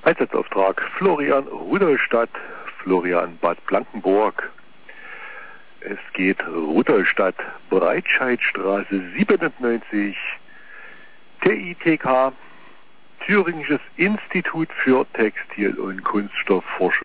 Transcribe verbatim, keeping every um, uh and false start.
Einsatzauftrag Florian Rudolstadt, Florian Bad Blankenburg. Es geht Rudolstadt, Breitscheidstraße siebenundneunzig, T I T K, Thüringisches Institut für Textil- und Kunststoffforschung.